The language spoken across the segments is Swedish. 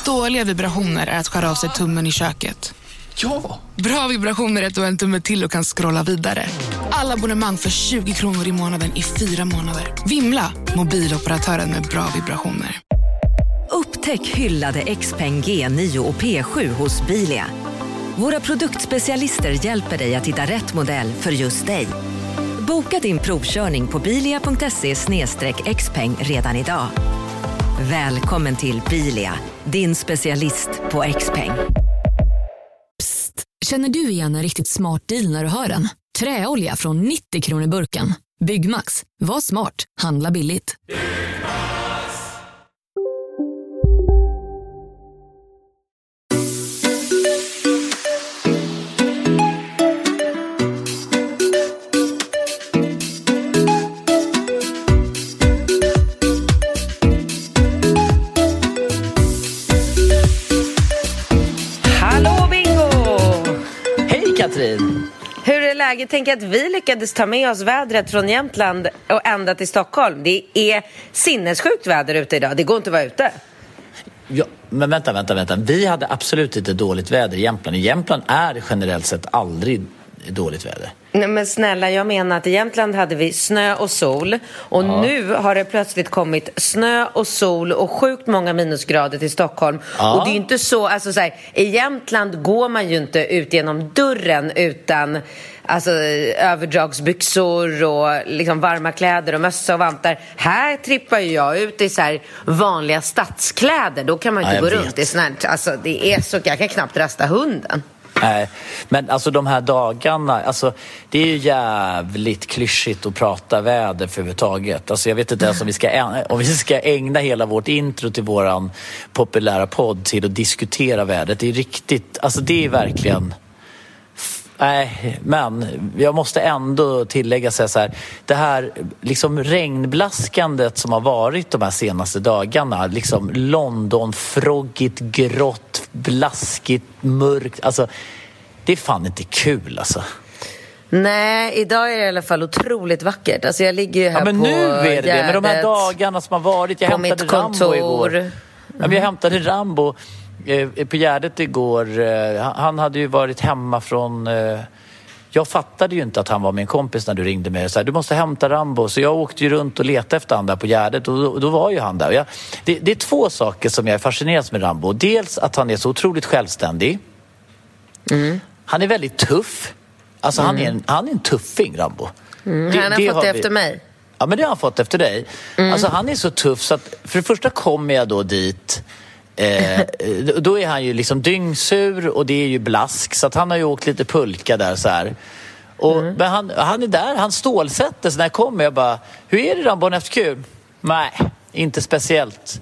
Dåliga vibrationer är att skära av sig tummen i köket. Ja! Bra vibrationer är att du har en tumme till och kan scrolla vidare. Alla abonnemang för 20 kronor i månaden i 4 månader. Vimla, mobiloperatören med bra vibrationer. Upptäck hyllade XPeng G9 och P7 hos Bilia. Våra produktspecialister hjälper dig att hitta rätt modell för just dig. Boka din provkörning på bilia.se/xpeng redan idag. Välkommen till Bilia, din specialist på XPeng. Psst, känner du igen en riktigt smart deal när du hör den? Träolja från 90 kronor burken. Byggmax, var smart, handla billigt. Hur är läget? Tänk att vi lyckades ta med oss vädret från Jämtland och ända till Stockholm. Det är sinnessjukt väder ute idag. Det går inte att vara ute. Ja, men vänta. Vi hade absolut inte dåligt väder i Jämtland. I Jämtland är generellt sett aldrig dåligt väder. Nej, men snälla, jag menar att i Jämtland hade vi snö och sol. Och nu har det plötsligt kommit snö och sol och sjukt många minusgrader till Stockholm. Och det är ju inte så, alltså så här, i Jämtland går man ju inte ut genom dörren utan överdragsbyxor och liksom varma kläder och mössa och vantar. Här trippar ju jag ut i så här vanliga stadskläder. Då kan man inte gå runt i snart. Alltså det är så, jag kan knappt rasta hunden. Nej, men alltså de här dagarna, alltså det är ju jävligt klyschigt att prata väder för överhuvudtaget. Alltså jag vet inte ens om vi ska ägna hela vårt intro till våran populära podd till att diskutera vädret. Det är riktigt, alltså det är verkligen... Nej, men jag måste ändå tillägga så här, det här liksom regnblaskandet som har varit de här senaste dagarna, liksom London, froggigt, grått, blaskigt, mörkt, alltså det är fan inte kul alltså. Nej, idag är det i alla fall otroligt vackert. Alltså jag ligger ju här men på nu är det med de här dagarna som har varit. Jag hämtade mitt kontor. Rambo igår. Jag hämtade Rambo på Gärdet igår. Han hade ju varit hemma från... Jag fattade ju inte att han var min kompis när du ringde mig. Så här, du måste hämta Rambo. Så jag åkte ju runt och letade efter han där på Gärdet. Och då var ju han där. Det är två saker som jag är fascinerad med Rambo. Dels att han är så otroligt självständig. Han är väldigt tuff. Alltså han är en tuffing, Rambo. Han har fått det efter mig. Ja, men det har han fått efter dig. Alltså han är så tuff så att för det första kommer jag då dit. Då är han ju liksom dyngsur och det är ju blask, så att han har ju åkt lite pulka där så här. Men han är där, han stålsätter. Så när jag kommer jag bara, hur är det Rambo efter kul? Nej, inte speciellt.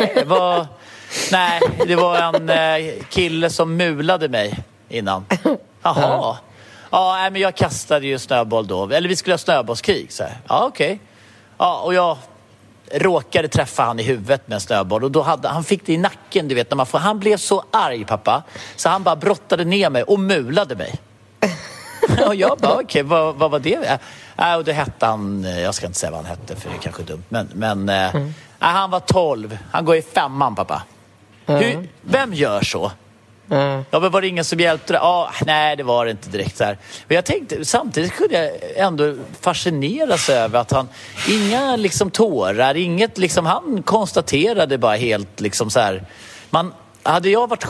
Nej, det var en kille som mulade mig innan. Jaha. Ja, men jag kastade ju snöboll då. Eller vi skulle ha snöbollskrig så här. Ja, okej. Ja, och jag råkade träffa han i huvudet med en snöboll. Och då han fick det i nacken, du vet. Han blev så arg, pappa. Så han bara brottade ner mig och mulade mig. Och jag bara, okej, vad var det? Och det hette han, jag ska inte säga vad han hette för det är kanske dumt. Men han var 12. Han går i 5:an, pappa. Vem gör så? Ja, men var det ingen som hjälpte det? Nej, det var det inte direkt så här. Men jag tänkte, samtidigt kunde jag ändå fascineras över att han, inga liksom tårar, inget liksom, han konstaterade bara helt liksom så här. Hade jag varit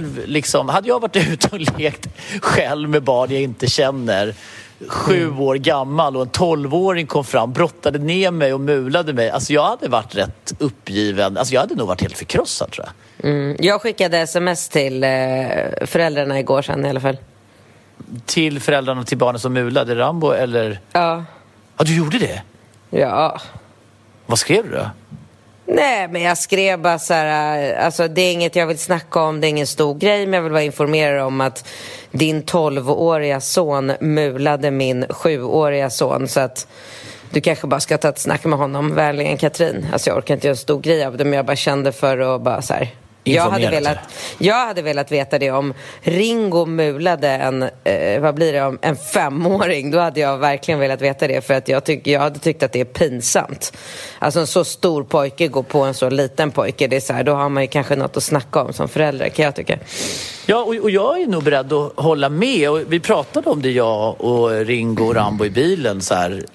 ute och lekt själv med barn jag inte känner, 7 år gammal, och en 12-åring kom fram, brottade ner mig och mulade mig. Alltså jag hade varit rätt uppgiven. Alltså jag hade nog varit helt förkrossad, tror jag. Jag skickade sms till föräldrarna igår sedan i alla fall. Till föräldrarna till barnen som mulade Rambo, eller? Ja. Ja, du gjorde det? Ja. Vad skrev du då? Nej, men jag skrev bara så här, alltså det är inget jag vill snacka om, det är ingen stor grej, men jag vill bara informera om att din 12-åriga son mulade min 7-åriga son, så att du kanske bara ska ta ett snack med honom. Vänligen Katrin. Alltså jag orkar inte göra en stor grej av det, men jag bara kände för att bara så här Jag hade velat veta det om Ringo mulade en 5-åring. Då hade jag verkligen velat veta det, för att jag hade tyckt att det är pinsamt. Alltså en så stor pojke går på en så liten pojke, det är så här, då har man ju kanske något att snacka om som förälder, kan jag tycka. Ja, och jag är nog beredd att hålla med. Och vi pratade om det, jag och Ringo och Rambo i bilen, så här,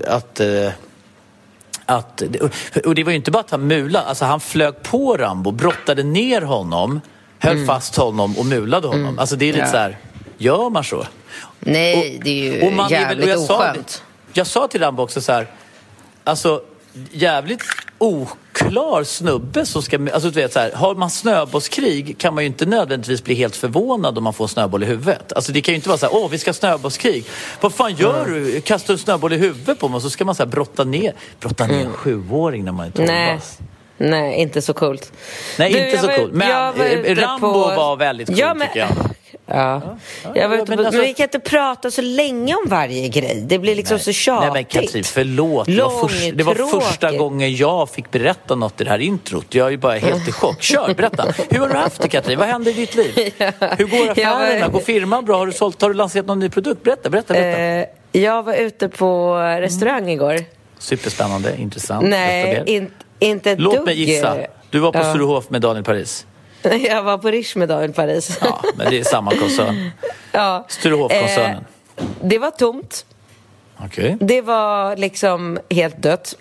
och det var ju inte bara att han mulade, alltså han flög på Rambo, brottade ner honom, höll fast honom och mulade honom. Alltså det är lite så här, gör man så? Nej, det är ju jävligt oskönt. Jag sa till Rambo också så här, alltså jävligt oklar snubbe som ska, alltså du vet så här, har man snöbollskrig kan man ju inte nödvändigtvis bli helt förvånad om man får en snöboll i huvudet. Alltså det kan ju inte vara så här, vi ska snöbollskrig. Vad fan gör du? Kastar en snöboll i huvudet på mig och så ska man så här brotta ner en 7-åring när man är 12. Nej, inte så coolt. Nej, inte så coolt. Men Rambo var väldigt cool, tycker jag. Ja. Men vi kan inte prata så länge om varje grej. Det blir liksom så tjatigt. Nej, men Katrin, förlåt. Det var första gången jag fick berätta något i det här introt. Jag är ju bara helt i chock. Kör, berätta. Hur har du haft det, Katrin? Vad händer i ditt liv? Hur går affärerna? Går firman bra? Har du lanserat någon ny produkt? Berätta. Jag var ute på restaurang igår. Superspännande, intressant. Nej, inte ett Låt mig gissa. Du var på Sturehof med Daniel Paris. Jag var på Riche med Daniel Paris. Ja, men det är samma koncern. Ja. Sturehof-koncernen. Det var tomt. Okej. Det var liksom helt dött.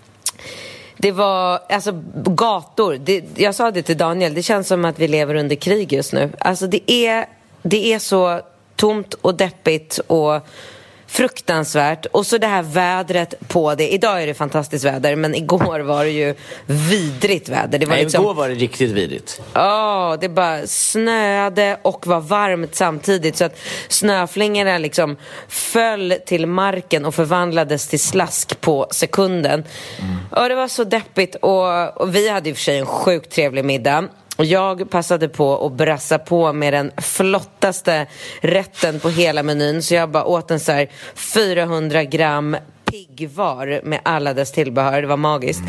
Det var, alltså, gator. Jag sa det till Daniel, det känns som att vi lever under krig just nu. Alltså det är så tomt och deppigt och fruktansvärt. Och så det här vädret på det. Idag är det fantastiskt väder, men igår var det ju vidrigt väder. Det var igår var det riktigt vidrigt. Det bara snöade och var varmt samtidigt, så att snöflingorna liksom föll till marken och förvandlades till slask på sekunden. Och det var så deppigt, och vi hade i och för sig en sjukt trevlig middag. Och jag passade på att brassa på med den flottaste rätten på hela menyn. Så jag bara åt en så här 400 gram piggvar med alla dess tillbehör. Det var magiskt.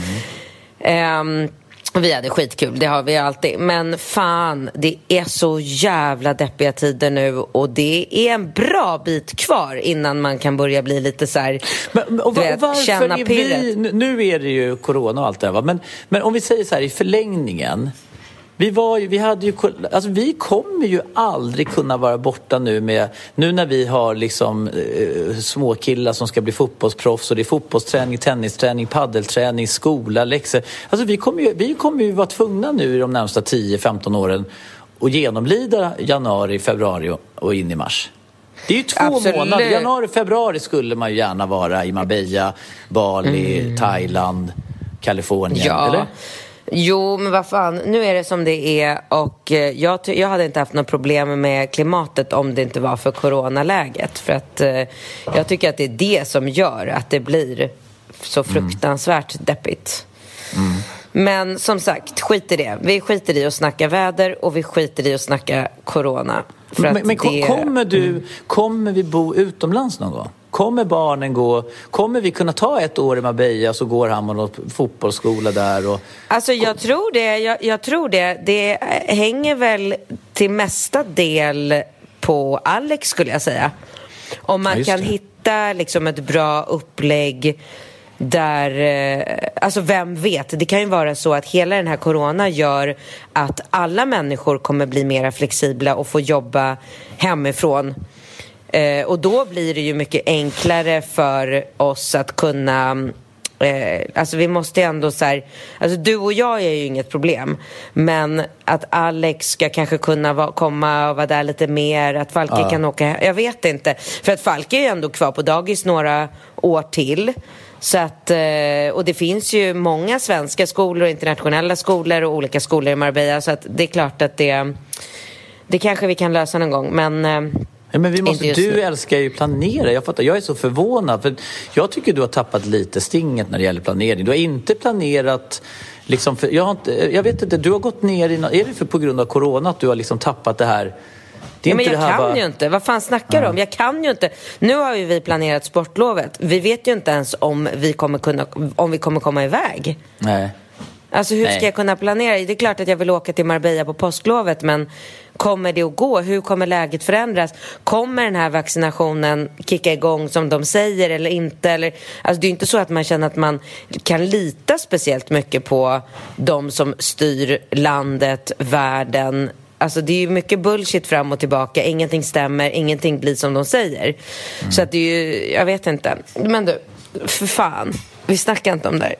Vi hade skitkul, det har vi alltid. Men fan, det är så jävla deppiga tider nu. Och det är en bra bit kvar innan man kan börja bli lite så här, känna pirret. Nu är det ju corona och allt det där, va? Men om vi säger så här i förlängningen. Vi kommer ju aldrig kunna vara borta nu när vi har liksom små killar som ska bli fotbollsproffs, och det är fotbollsträning, tennisträning, paddelträning, skola, läxor. Alltså vi kommer ju vara tvungna nu i de närmsta 10-15 åren att genomlida januari, februari och in i mars. Det är ju 2 månader. Januari, februari skulle man ju gärna vara i Marbella, Bali, Thailand, Kalifornien, eller? Jo, men vad fan, nu är det som det är, och jag hade inte haft något problem med klimatet om det inte var för coronaläget, för att jag tycker att det är det som gör att det blir så fruktansvärt deppigt. Men som sagt, skit i det. Vi skiter i att snacka väder och vi skiter i att snacka corona. För att men kommer vi bo utomlands någon gång? Kommer barnen gå? Kommer vi kunna ta 1 år i Marbella, så går han på något fotbollsskola där? Alltså jag tror det. Jag tror det. Det hänger väl till mesta del på Alex, skulle jag säga. Om man kan hitta liksom ett bra upplägg där, alltså vem vet, det kan ju vara så att hela den här corona gör att alla människor kommer bli mer flexibla och få jobba hemifrån. Och då blir det ju mycket enklare för oss att kunna, alltså vi måste ändå så här, alltså du och jag är ju inget problem, men att Alex ska kanske kunna komma och vara där lite mer, att Falke kan åka, jag vet inte, för att Falke är ju ändå kvar på dagis några år till. Så att, och det finns ju många svenska skolor, internationella skolor och olika skolor i Marbella, så att det är klart att det kanske vi kan lösa någon gång, men vi måste, du älskar ju planera. Jag är så förvånad, för jag tycker du har tappat lite stinget när det gäller planering. Du har inte planerat liksom, för jag vet inte, du har gått ner är det på grund av corona att du har liksom tappat det här? Men jag kan ju inte. Vad fan snackar du om? Jag kan ju inte. Nu har ju vi planerat sportlovet. Vi vet ju inte ens om vi kommer komma iväg. Nej. Alltså hur ska jag kunna planera? Det är klart att jag vill åka till Marbella på påsklovet, men kommer det att gå? Hur kommer läget förändras? Kommer den här vaccinationen kicka igång som de säger eller inte? Eller, alltså det är inte så att man känner att man kan lita speciellt mycket på de som styr landet, världen. Alltså det är ju mycket bullshit fram och tillbaka. Ingenting stämmer, ingenting blir som de säger. Så att det är ju, jag vet inte. Men du, för fan, vi snackar inte om det här.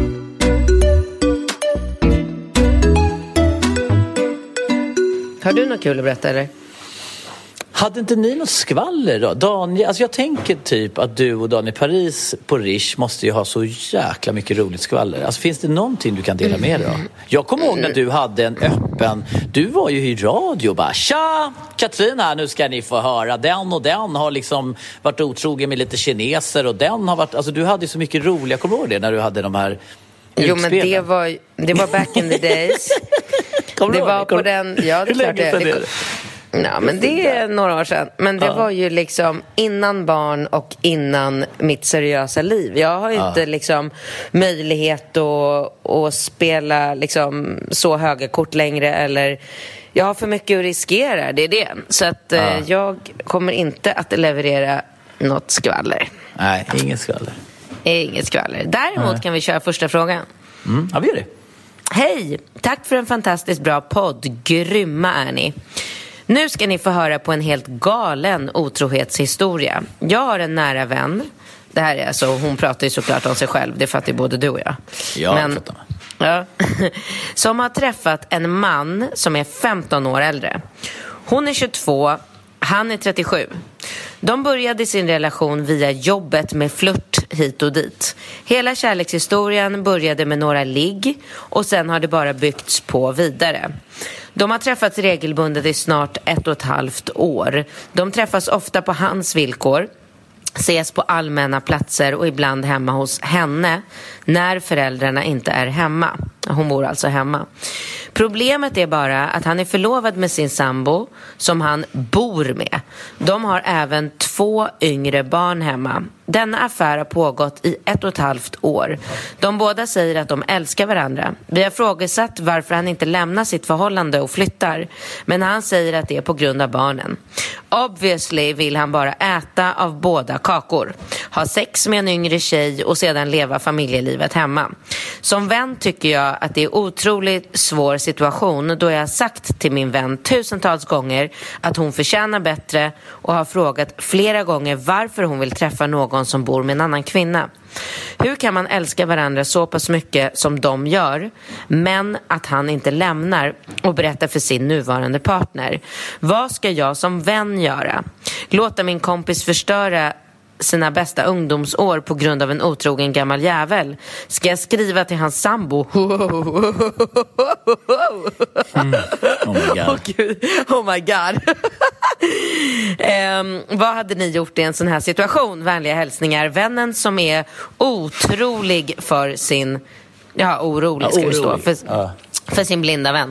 Har du något kul att berätta eller? Hade inte ni något skvaller då? Daniel, alltså jag tänker typ att du och Daniel Paris på Rish måste ju ha så jäkla mycket roligt skvaller. Alltså finns det någonting du kan dela med dig då? Jag kommer ihåg när du hade en öppen... Du var ju i radio och bara, tja, Katrin här, nu ska ni få höra. Den och den har liksom varit otrogen med lite kineser och den har varit... Alltså du hade ju så mycket roliga, kommer du ihåg det när du hade de här utspelen? Jo, men det var back in the days. Det var på den... Ja, det är klart det. Ja, men det är några år sedan. Men det var ju liksom innan barn och innan mitt seriösa liv. Jag har ju inte liksom möjlighet att spela liksom så höga kort längre. Eller jag har för mycket att riskera, det är det. Så att jag kommer inte att leverera något skvaller. Nej, inget skvaller. Inget skvaller. Däremot kan vi köra första frågan. Ja, vi gör det. Hej, tack för en fantastiskt bra podd. Grymma är ni. Nu ska ni få höra på en helt galen otrohetshistoria. Jag har en nära vän. Det här är alltså, hon pratar ju såklart om sig själv. Det fattar ju både du och jag. Ja, som har träffat en man som är 15 år äldre. Hon är 22, han är 37. De började sin relation via jobbet med flört hit och dit. Hela kärlekshistorien började med några ligg och sen har det bara byggts på vidare. De har träffats regelbundet i snart 1,5 år. De träffas ofta på hans villkor, ses på allmänna platser och ibland hemma hos henne när föräldrarna inte är hemma. Hon bor alltså hemma. Problemet är bara att han är förlovad med sin sambo som han bor med. De har även 2 yngre barn hemma. Denna affär har pågått i 1,5 år. De båda säger att de älskar varandra. Vi har frågasatt varför han inte lämnar sitt förhållande och flyttar. Men han säger att det är på grund av barnen. Obviously vill han bara äta av båda kakor. Ha sex med en yngre tjej och sedan leva familjelivet hemma. Som vän tycker jag att det är otroligt svår situation då jag har sagt till min vän tusentals gånger att hon förtjänar bättre och har frågat flera gånger varför hon vill träffa någon som bor med en annan kvinna. Hur kan man älska varandra så pass mycket som de gör, men att han inte lämnar och berättar för sin nuvarande partner? Vad ska jag som vän göra? Låta min kompis förstöra sina bästa ungdomsår på grund av en otrogen gammal jävel? Ska jag skriva till hans sambo? Oh my god. Vad hade ni gjort i en sån här situation? Vänliga hälsningar, vännen som är otrolig för sin... Ja, orolig ska det stå. För sin blinda vän.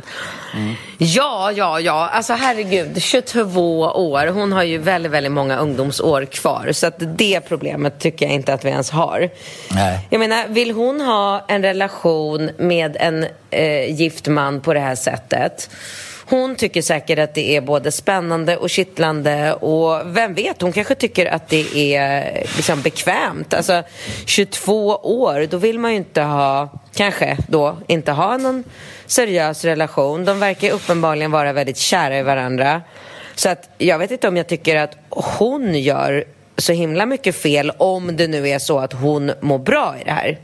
Ja. Alltså herregud, 22 år. Hon har ju väldigt, väldigt många ungdomsår kvar. Så att det problemet tycker jag inte att vi ens har. Nej. Jag menar, vill hon ha en relation med en gift man på det här sättet? Hon tycker säkert att det är både spännande och kittlande. Och vem vet, hon kanske tycker att det är liksom bekvämt. Alltså 22 år, då vill man ju inte ha... Kanske då inte ha någon seriös relation. De verkar uppenbarligen vara väldigt kära i varandra. Så att jag vet inte om jag tycker att hon gör så himla mycket fel, om det nu är så att hon mår bra i det här.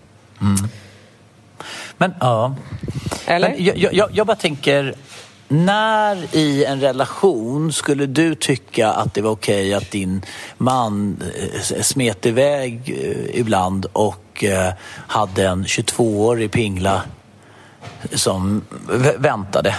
Men ja. Eller? Men jag bara tänker, när i en relation skulle du tycka att det var okej att din man smet iväg ibland och hade en 22-årig pingla som väntade?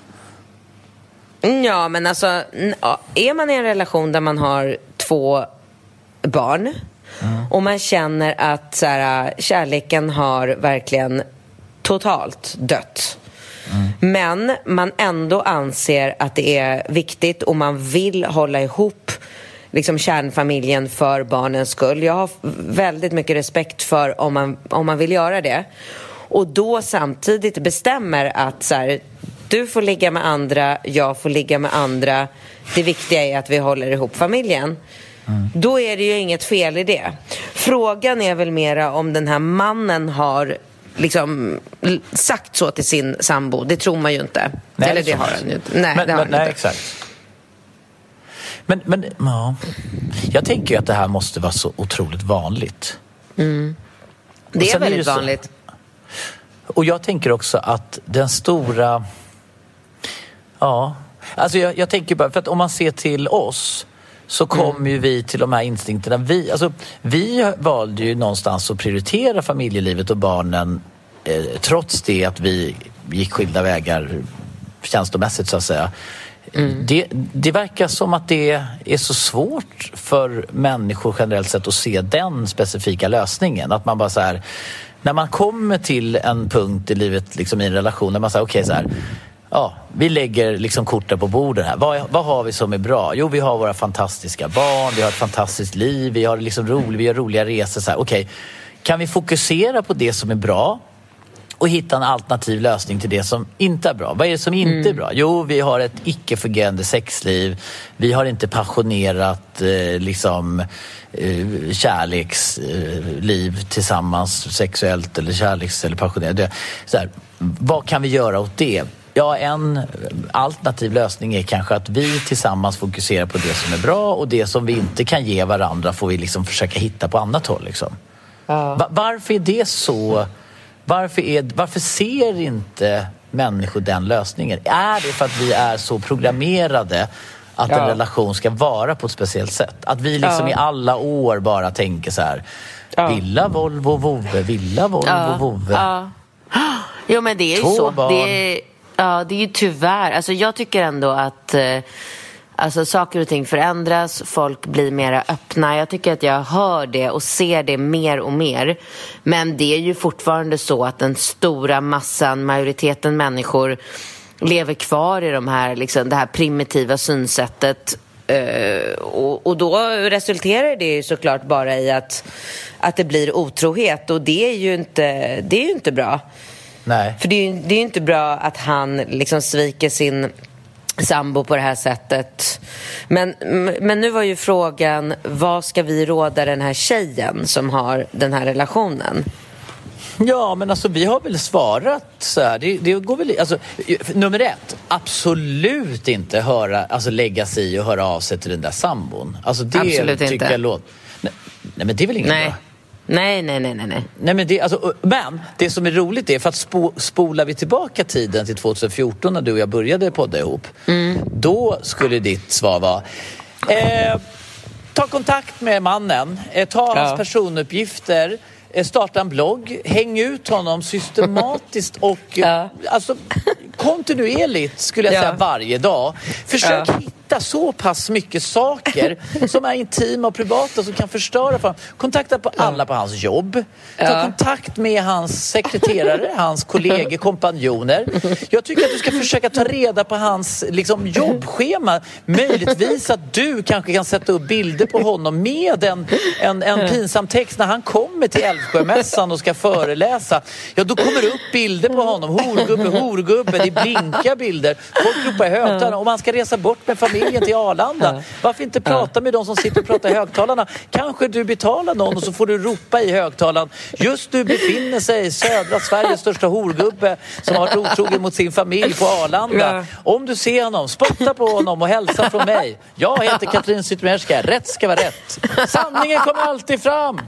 Ja, men alltså, är man i en relation där man har 2 barn och man känner att så här, kärleken har verkligen totalt dött, men man ändå anser att det är viktigt och man vill hålla ihop liksom kärnfamiljen för barnens skull. Jag har väldigt mycket respekt för om man vill göra det. och då samtidigt bestämmer att så här, du får ligga med andra, jag får ligga med andra, det viktiga är att vi håller ihop familjen. Då är det ju inget fel i det. Frågan är väl mera om den här mannen har liksom sagt så till sin sambo. Det tror man ju inte. Nej, eller det har han ju inte. Nej, det har han inte. Exakt. Men ja. Jag tänker ju att det här måste vara så otroligt vanligt. Det är väldigt vanligt. Och jag tänker också att den stora... Ja, alltså jag tänker bara... För att om man ser till oss så kommer ju vi till de här instinkterna. Vi valde ju någonstans att prioritera familjelivet och barnen trots det att vi gick skilda vägar känslomässigt så att säga. Det verkar som att det är så svårt för människor generellt sett att se den specifika lösningen. Att man bara så här, när man kommer till en punkt i livet liksom i en relation där man säger okej, så här, ja, vi lägger liksom korten på bordet här. Vad har vi som är bra? Jo, vi har våra fantastiska barn, vi har ett fantastiskt liv, vi har liksom vi har roliga resor så här. Okej, kan vi fokusera på det som är bra och hitta en alternativ lösning till det som inte är bra? Vad är det som inte är bra? Jo, vi har ett icke-fungerande sexliv. Vi har inte passionerat kärleksliv tillsammans sexuellt eller kärleks- eller passionerat. Så här, vad kan vi göra åt det? Ja, en alternativ lösning är kanske att vi tillsammans fokuserar på det som är bra och det som vi inte kan ge varandra får vi liksom försöka hitta på annat håll. Liksom. Varför är det så? Varför ser inte människor den lösningen? Är det för att vi är så programmerade att en relation ska vara på ett speciellt sätt? Att vi liksom i alla år bara tänker så här: villa, Volvo, vovve, villa, Volvo, vovve. Jo, men det är ju så. Det är ju tyvärr. Alltså, jag tycker ändå att saker och ting förändras. Folk blir mer öppna. Jag tycker att jag hör det och ser det mer och mer. Men det är ju fortfarande så att den stora massan, majoriteten människor lever kvar i det här primitiva synsättet. Och då resulterar det ju såklart bara i att det blir otrohet. Och det är ju inte bra. Nej. För det är ju inte bra att han liksom sviker sin sambo på det här sättet. Men nu var ju frågan, vad ska vi råda den här tjejen som har den här relationen? Ja, men alltså vi har väl svarat så här. Det går väl, alltså, nummer 1, absolut inte lägga sig i och höra av sig till den där sambon. Alltså det absolut tycker inte. Jag nej, men det är väl inget bra. Nej. Nej, men det som är roligt är, för att spolar vi tillbaka tiden till 2014 när du och jag började podda ihop. Då skulle ditt svar vara ta kontakt med mannen, ta hans personuppgifter, starta en blogg, häng ut honom systematiskt och kontinuerligt skulle jag säga varje dag. Försök hitta så pass mycket saker som är intima och privata som kan förstöra för honom. Kontakta på alla på hans jobb. Ta kontakt med hans sekreterare, hans kollegor, kompanjoner. Jag tycker att du ska försöka ta reda på hans jobbschema. Möjligtvis att du kanske kan sätta upp bilder på honom med en pinsam text när han kommer till Älvsjömässan och ska föreläsa. Ja, då kommer det upp bilder på honom. Horgubbe, det blinkar bilder. Folk ropar i högtalarna. Om man ska resa bort med familjen till Arlanda, varför inte prata med de som sitter och pratar i högtalarna? Kanske du betalar någon och så får du ropa i högtalaren. Just du befinner sig i södra Sveriges största horgubbe som har varit otrogen mot sin familj på Arlanda. Om du ser honom, spotta på honom och hälsa från mig. Jag heter Katrin Zytomierska. Rätt ska vara rätt. Sanningen kommer alltid fram.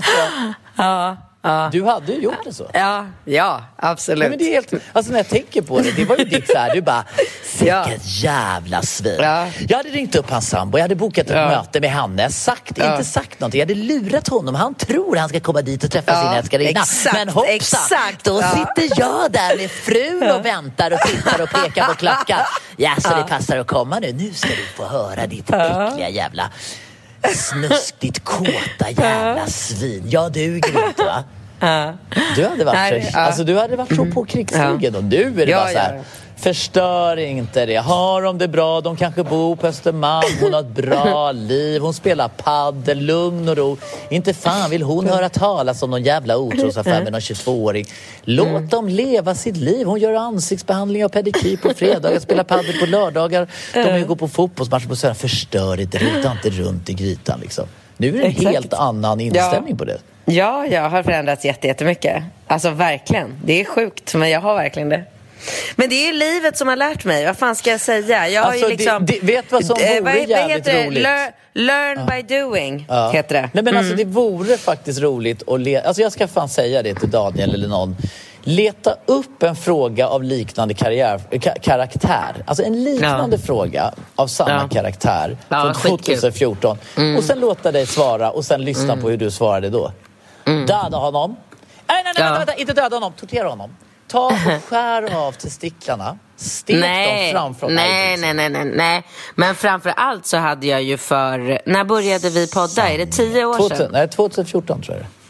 Du hade ju gjort det så. Ja, absolut. Nej, men det är helt, alltså när jag tänker på det var ju ditt så här, du bara, vilket jävla svin. Jag hade ringt upp hans sambo, jag hade bokat ett möte med Hannes, inte sagt någonting, jag hade lurat honom, han tror han ska komma dit och träffa sin älskarinna. Men hoppsan, då sitter jag där med frun och väntar och tittar och pekar på klockan. Ja, så det passar att komma nu ska du få höra ditt äckliga jävla snusk, ditt kåta jävla svin. Jag duger inte, va? Du hade varit alltså du hade varit så på krigsstigen och du är det bara så här. Förstör inte det. Har de det bra? De kanske bor på Östermalm. Hon har ett bra liv. Hon spelar paddel, lugn och ro. Inte fan vill hon höra talas om någon jävla otrosaffär med någon 22-åring. Låt dem leva sitt liv. Hon gör ansiktsbehandling och pedikyr på fredagar, spelar paddel på lördagar. De går på fotbollsmatch på söndag. Förstör inte, ruta inte runt i grytan liksom. Nu är det en helt annan inställning på det. Ja, jag har förändrats jättemycket. Alltså verkligen. Det är sjukt, men jag har verkligen det. Men det är ju livet som har lärt mig. Vad fan ska jag säga? Jag har ju liksom... vet vad som vore jävligt roligt? Learn by doing, heter det. Nej, men alltså det vore faktiskt roligt att alltså jag ska fan säga det till Daniel eller någon. Leta upp en fråga av liknande karaktär. Alltså en liknande fråga av samma karaktär från 2014. Och sen låta dig svara och sen lyssna på hur du svarade då. Döda honom. Nej, vänta, inte döda honom. Tortera honom. Ta och skär av testiklarna. Stek dem framför. Nej. Men framför allt så hade jag ju när började vi podda? Är det 10 år sedan? Nej, 2014 tror jag det.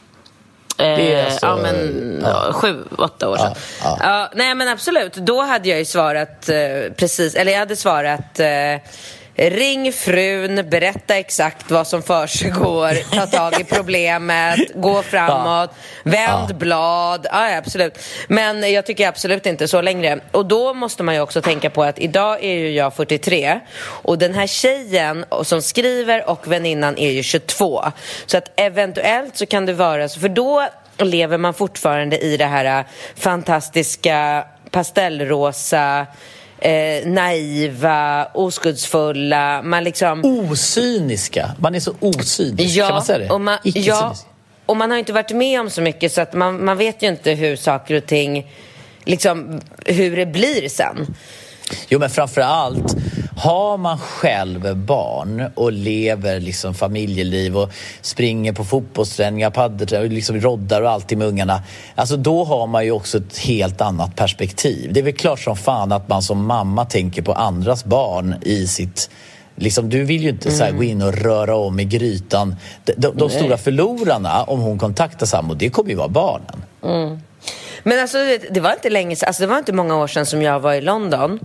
7-8 år sedan. Nej men absolut. Då hade jag ju svarat precis. Eller jag hade svarat ring frun, berätta exakt vad som försiggår, ta tag i problemet, gå framåt, vänd blad. Ja, absolut. Men jag tycker absolut inte så längre. Och då måste man ju också tänka på att idag är ju jag 43 och den här tjejen som skriver och väninnan är ju 22. Så att eventuellt så kan det vara så, för då lever man fortfarande i det här fantastiska pastellrosa, naiva, oskuldsfulla, man liksom osyniska. Man är så osynisk, kan man säga det? Och man har inte varit med om så mycket så att man vet ju inte hur saker och ting liksom, hur det blir sen. Jo, men framförallt har man själv barn och lever liksom familjeliv och springer på fotbollsträningar, paddelträningar, liksom roddar och alltid med ungarna. Alltså då har man ju också ett helt annat perspektiv. Det är väl klart som fan att man som mamma tänker på andras barn i sitt... Liksom, du vill ju inte så här, gå in och röra om i grytan. De stora förlorarna, om hon kontaktar samma, det kommer ju vara barnen. Men alltså det var inte länge, alltså det var inte många år sedan som jag var i London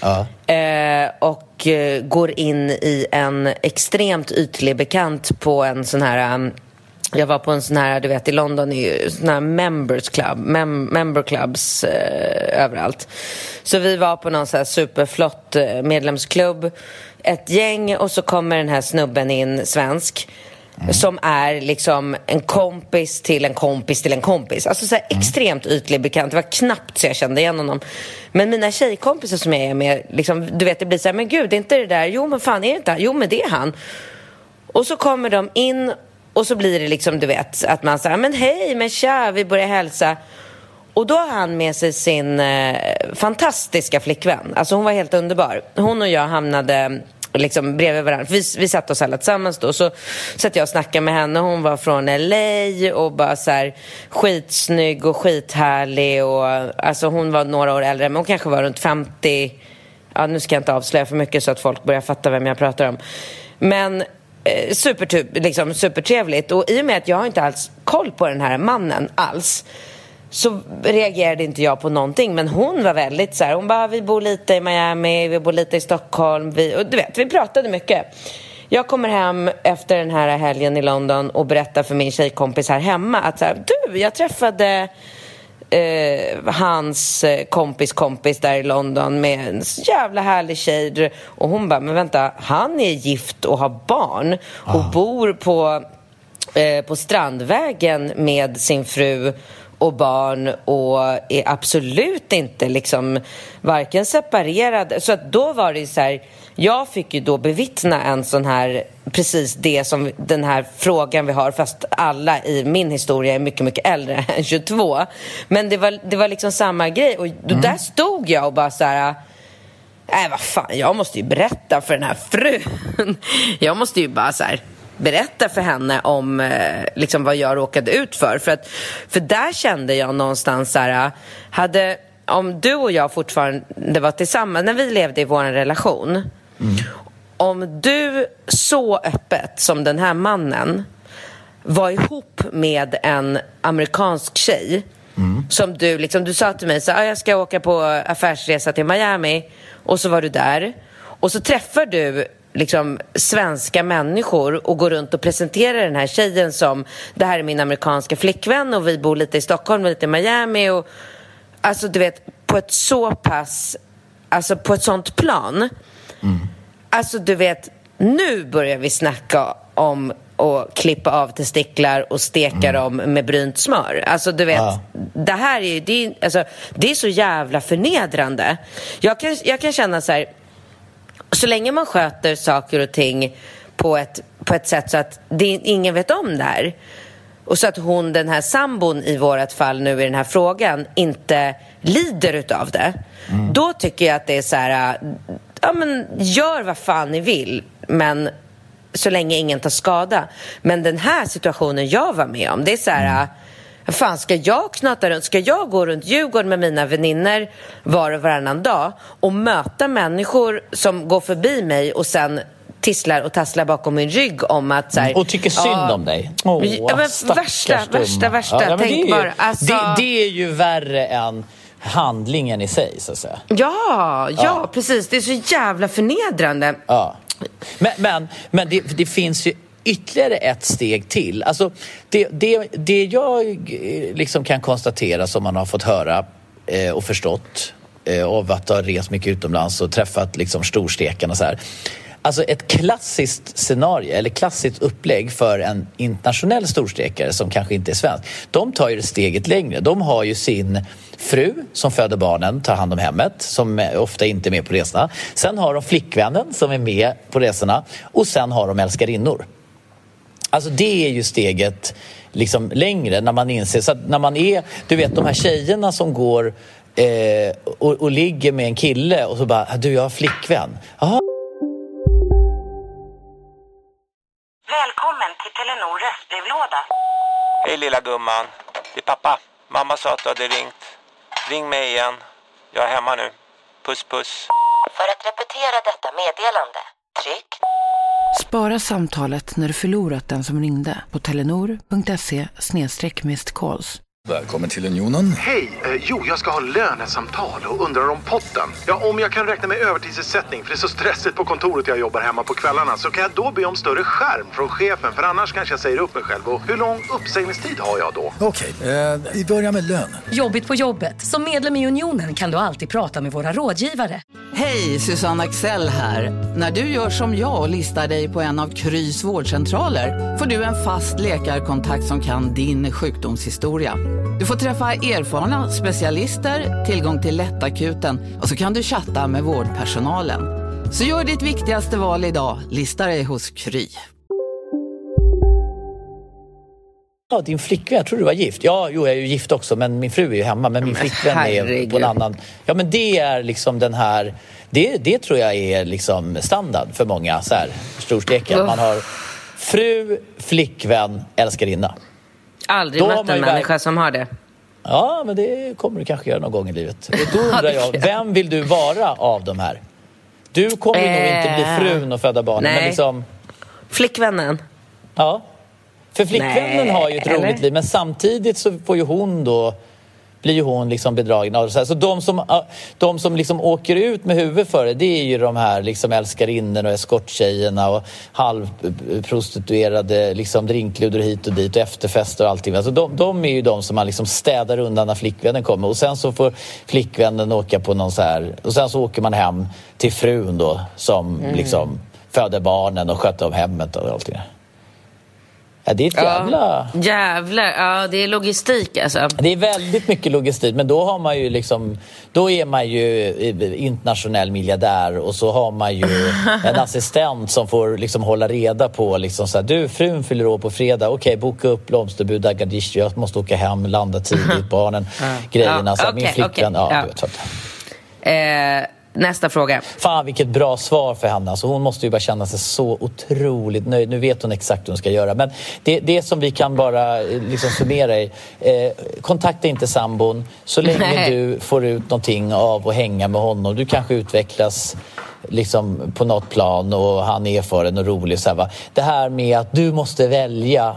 och går in i en extremt ytlig bekant på en sån här, jag var på en sån här, du vet i London är ju sån här members club, member clubs överallt. Så vi var på någon så här superflott medlemsklubb, ett gäng, och så kommer den här snubben in, svensk, som är liksom en kompis till en kompis till en kompis. Alltså så här extremt ytlig bekant. Det var knappt så jag kände igen honom. Men mina tjejkompisar som jag är med liksom, du vet, det blir så här, men gud, det är inte det där. Jo, men fan, är det inte han? Jo, men det är han. Och så kommer de in och så blir det liksom, du vet, att man säger, men hej, men tja, vi börjar hälsa. Och då har han med sig sin fantastiska flickvän. Alltså hon var helt underbar. Hon och jag hamnade liksom bredvid varandra. Vi satt oss alla tillsammans då. Så satt jag och snackade med henne. Hon var från LA och bara så här skitsnygg och skithärlig. Och, alltså hon var några år äldre, men hon kanske var runt 50. Ja, nu ska jag inte avslöja för mycket så att folk börjar fatta vem jag pratar om. Men liksom supertrevligt. Och i och med att jag har inte alls koll på den här mannen alls, så reagerade inte jag på någonting. Men hon var väldigt så här, hon bara, vi bor lite i Miami, vi bor lite i Stockholm, och du vet, vi pratade mycket. Jag kommer hem efter den här helgen i London och berättar för min tjejkompis här hemma att så här, du, jag träffade hans kompis där i London med en jävla härlig tjej. Och hon bara, men vänta, han är gift och har barn och bor på Strandvägen med sin fru och barn och är absolut inte liksom varken separerad. Så att då var det så här, jag fick ju då bevittna en sån här, precis det som den här frågan vi har, fast alla i min historia är mycket, mycket äldre än 22. Men det var liksom samma grej. Och där stod jag och bara så här, vad fan, jag måste ju berätta för den här frun. Jag måste ju bara så här berätta för henne om liksom vad jag råkade ut för där kände jag någonstans så här, om du och jag fortfarande var tillsammans när vi levde i vår relation, om du så öppet som den här mannen var ihop med en amerikansk tjej som du sa till mig så jag ska åka på affärsresa till Miami, och så var du där och så träffar du liksom svenska människor och går runt och presenterar den här tjejen som det här är min amerikanska flickvän och vi bor lite i Stockholm och lite i Miami, och alltså du vet på ett så pass, alltså på ett sånt plan. Alltså du vet, nu börjar vi snacka om att klippa av testiklar och steka dem med brynt smör. Alltså du vet, det här är ju det är så jävla förnedrande. Jag kan känna så här, så länge man sköter saker och ting på ett sätt så att ingen vet om det här, och så att den här sambon i vårat fall nu i den här frågan inte lider utav det, då tycker jag att det är så här, ja men gör vad fan ni vill, men så länge ingen tar skada. Men den här situationen jag var med om, det är så här, fan, ska jag knata runt? Ska jag gå runt Djurgården med mina väninnor var och varannan dag och möta människor som går förbi mig och sen tisslar och tasslar bakom min rygg om att så här, och tycker synd om dig. Värsta. Ja, tänk bara. Alltså, det är ju värre än handlingen i sig, så att säga. Ja, precis. Det är så jävla förnedrande. Ja. Men det finns ju ytterligare ett steg till. Alltså, det jag liksom kan konstatera, som man har fått höra och förstått av att ha rest mycket utomlands och träffat liksom storstekarna så här. Alltså ett klassiskt scenario eller klassiskt upplägg för en internationell storstekare som kanske inte är svensk. De tar ju det steget längre. De har ju sin fru som föder barnen, tar hand om hemmet, som ofta inte är med på resorna. Sen har de flickvännen som är med på resorna, och sen har de älskarinnor. Alltså det är ju steget liksom längre när man inser, så att när man är, du vet de här tjejerna som går och ligger med en kille och så bara, du, jag har flickvän. Aha. Välkommen till Telenor röstbrevlåda. Hej lilla gumman, det är pappa. Mamma sa att du hade ringt. Ring mig igen. Jag är hemma nu. Puss puss. För att repetera detta meddelande, tryck. Spara samtalet när du förlorat den som ringde på telenor.se/missed-calls. Välkommen till Unionen. Hej, jag ska ha lönesamtal och undrar om potten. Ja, om jag kan räkna med övertidsersättning för det är så stressigt på kontoret jag jobbar hemma på kvällarna, så kan jag då be om större skärm från chefen, för annars kanske jag säger upp mig själv. Och hur lång uppsägningstid har jag då? Okej, vi börjar med lön. Jobbigt på jobbet. Som medlem i Unionen kan du alltid prata med våra rådgivare. Hej, Susanne Axel här. När du gör som jag och listar dig på en av Krys vårdcentraler får du en fast läkarkontakt som kan din sjukdomshistoria. Du får träffa erfarna specialister, tillgång till lättakuten och så kan du chatta med vårdpersonalen. Så gör ditt viktigaste val idag. Lista dig hos Kry. Ja, din flickvän, jag tror du var gift. Ja, jag är ju gift också, men min fru är ju hemma. Men min flickvän är på en annan. Ja, men det är liksom den här. Det tror jag är liksom standard för många så här storstekar. Man har fru, flickvän, älskarinna. Aldrig mött en människa som har det. Ja, men det kommer du kanske göra någon gång i livet. Och då undrar jag, vem vill du vara av de här? Du kommer nog inte bli frun och föda barnen. Nej. Men liksom. Flickvännen. Ja. För flickvännen har ju ett roligt liv, men samtidigt så får ju hon då, blir ju hon liksom bedragen. Så de som liksom åker ut med huvudet för det är ju de här liksom älskarinnorna och eskorttjejerna och halvprostituerade liksom drinkluder hit och dit och efterfester och allting. Alltså de är ju de som man liksom städar undan när flickvännen kommer, och sen så får flickvännen åka på någon så här, och sen så åker man hem till frun då som liksom föder barnen och sköter om hemmet och allting. Ja, det är ett jävlar. Ja, det är logistik alltså. Det är väldigt mycket logistik, men då har man ju liksom, då är man ju internationell miljardär, och så har man ju en assistent som får liksom hålla reda på liksom så här, du, frun fyller år på fredag, okej, boka upp blomsterbud, Dagadish, jag måste åka hem, landa tidigt, barnen, grejerna, så min flickvän, du vet vad. Nästa fråga. Fan, vilket bra svar för henne. Alltså, hon måste ju bara känna sig så otroligt nöjd. Nu vet hon exakt hur hon ska göra. Men det som vi kan bara liksom summera i. Kontakta inte sambon. Så länge du får ut någonting av att hänga med honom. Du kanske utvecklas liksom på något plan och han är för en och rolig. Så här, va? Det här med att du måste välja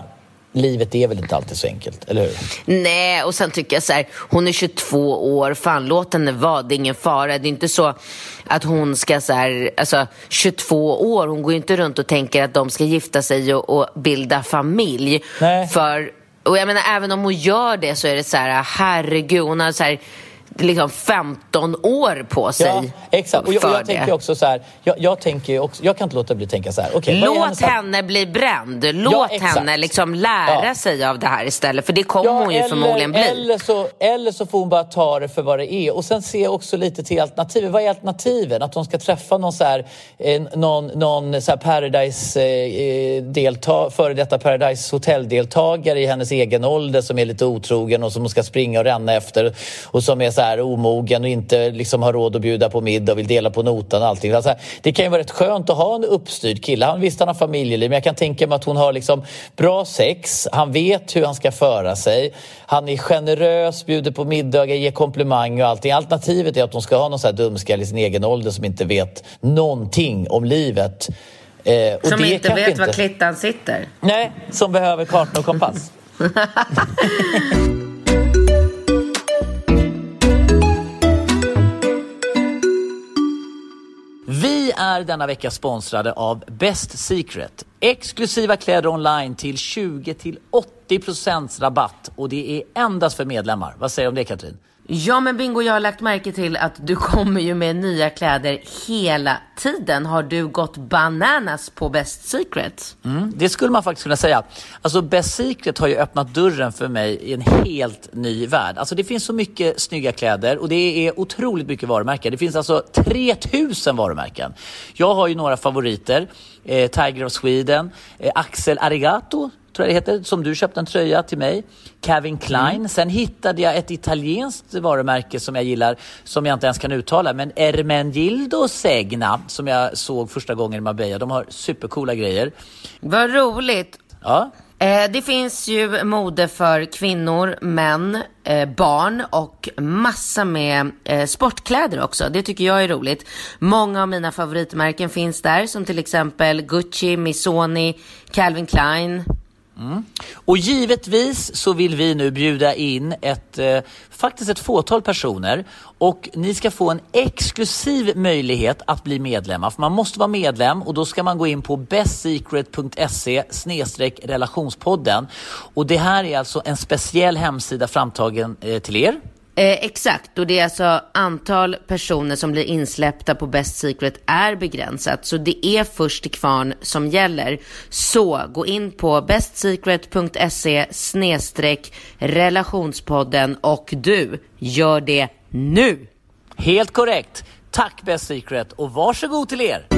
livet är väl inte alltid så enkelt, eller hur? Nej, och sen tycker jag så här, hon är 22 år, fan låt henne vara, det är ingen fara. Det är inte så att hon ska så här, alltså 22 år, hon går ju inte runt och tänker att de ska gifta sig och bilda familj. Nej. Och jag menar, även om hon gör det så är det så här, herregud, hon har så här liksom 15 år på sig. Ja, exakt. Och jag tänker också så här, jag tänker också, jag kan inte låta bli att tänka så här. Okay, låt henne bli bränd. Låt henne liksom lära sig av det här istället, för det kommer hon ju förmodligen bli. Eller så får hon bara ta det för vad det är. Och sen se också lite till alternativet. Vad är alternativen? Att hon ska träffa någon så här någon så här Paradise före detta Paradise Hotel-deltagare i hennes egen ålder som är lite otrogen och som hon ska springa och ränna efter och som är så här omogen och inte liksom har råd att bjuda på middag och vill dela på notan och allting. Alltså, det kan ju vara rätt skönt att ha en uppstyrd kille. Han visst, han har familjeliv, men jag kan tänka mig att hon har liksom bra sex. Han vet hur han ska föra sig. Han är generös, bjuder på middagar, ger komplimang och allting. Alternativet är att hon ska ha någon så här dumskall i sin egen ålder som inte vet någonting om livet. Och som det inte vet var klittan sitter. Nej, som behöver kartan och kompass. Vi är denna vecka sponsrade av Best Secret. Exklusiva kläder online till 20-80% rabatt. Och det är endast för medlemmar. Vad säger du om det, Katrin? Ja, men Bingo, jag har lagt märke till att du kommer ju med nya kläder hela tiden. Har du gått bananas på Best Secret? Det skulle man faktiskt kunna säga. Alltså Best Secret har ju öppnat dörren för mig i en helt ny värld. Alltså det finns så mycket snygga kläder och det är otroligt mycket varumärken. Det finns alltså 3000 varumärken. Jag har ju några favoriter. Tiger of Sweden, Axel Arigato, tror jag det heter, som du köpte en tröja till mig. Calvin Klein. Sen hittade jag ett italienskt varumärke som jag gillar, som jag inte ens kan uttala, men Ermenegildo Segna, som jag såg första gången i Marbella. De har supercoola grejer. Vad roligt. Ja. Det finns ju mode för kvinnor, män, barn och massa med sportkläder också. Det tycker jag är roligt. Många av mina favoritmärken finns där, som till exempel Gucci, Missoni, Calvin Klein. Och givetvis så vill vi nu bjuda in faktiskt ett fåtal personer, och ni ska få en exklusiv möjlighet att bli medlemmar. För man måste vara medlem, och då ska man gå in på bestsecret.se/relationspodden. Och det här är alltså en speciell hemsida framtagen till er. Exakt, och det är alltså antal personer som blir insläppta på Best Secret är begränsat, så det är först till kvarn som gäller. Så gå in på bestsecret.se/relationspodden och du gör det nu. Helt korrekt. Tack Best Secret, och varsågod till er.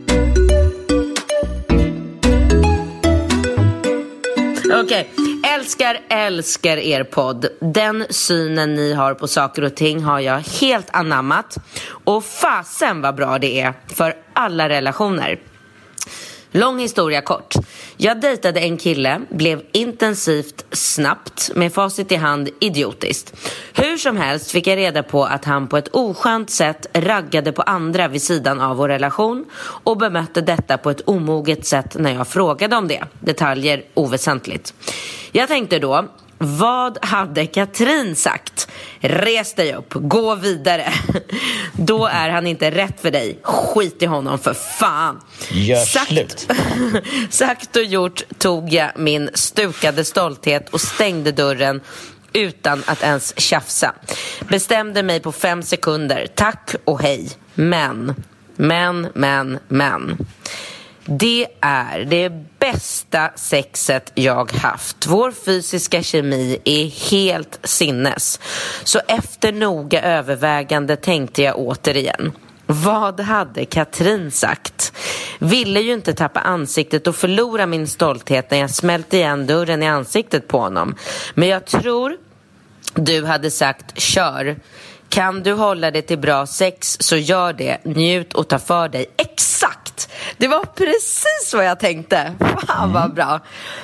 Okej. Älskar er podd. Den synen ni har på saker och ting har jag helt anammat. Och fasen vad bra det är för alla relationer. Lång historia kort. Jag dejtade en kille, blev intensivt snabbt, med facit i hand idiotiskt. Hur som helst fick jag reda på att han på ett oskönt sätt raggade på andra vid sidan av vår relation och bemötte detta på ett omoget sätt när jag frågade om det. Detaljer oväsentligt. Jag tänkte då, vad hade Katrin sagt? Res dig upp, gå vidare. Då är han inte rätt för dig. Skit i honom för fan. Gör slut. Sagt och gjort tog jag min stukade stolthet och stängde dörren utan att ens tjafsa. Bestämde mig på 5 sekunder. Tack och hej. Men. Det är det bästa sexet jag haft. Vår fysiska kemi är helt sinnes. Så efter noga övervägande tänkte jag återigen. Vad hade Katrin sagt? Ville ju inte tappa ansiktet och förlora min stolthet när jag smälte igen dörren i ansiktet på honom. Men jag tror du hade sagt, kör. Kan du hålla dig till bra sex så gör det. Njut och ta för dig. Exakt! Det var precis vad jag tänkte. Fan vad bra.